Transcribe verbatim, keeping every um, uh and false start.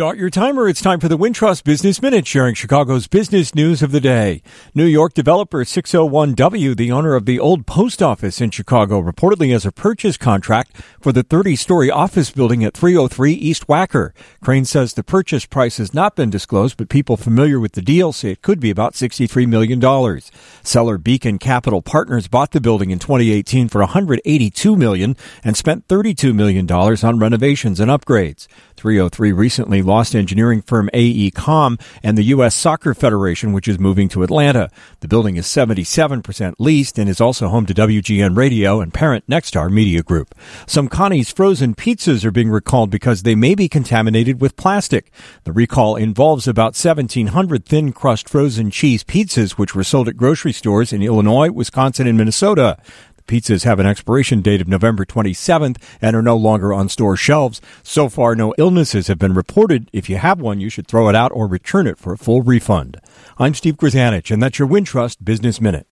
Start your timer. It's time for the Wintrust Business Minute, sharing Chicago's business news of the day. New York developer six oh one W, the owner of the old post office in Chicago, reportedly has a purchase contract for the thirty-story office building at three oh three East Wacker. Crane says the purchase price has not been disclosed, but people familiar with the deal say it could be about sixty-three million dollars. Seller Beacon Capital Partners bought the building in twenty eighteen for one hundred eighty-two million dollars and spent thirty-two million dollars on renovations and upgrades. three oh three recently lost engineering firm AECOM and the U S Soccer Federation, which is moving to Atlanta. The building is seventy-seven percent leased and is also home to W G N Radio and parent Nexstar Media Group. Some Connie's frozen pizzas are being recalled because they may be contaminated with plastic. The recall involves about seventeen hundred thin-crust frozen cheese pizzas, which were sold at grocery stores in Illinois, Wisconsin, and Minnesota. Pizzas have an expiration date of November twenty-seventh and are no longer on store shelves. So far, no illnesses have been reported. If you have one, you should throw it out or return it for a full refund. I'm Steve Grzanich, and that's your Wintrust Business Minute.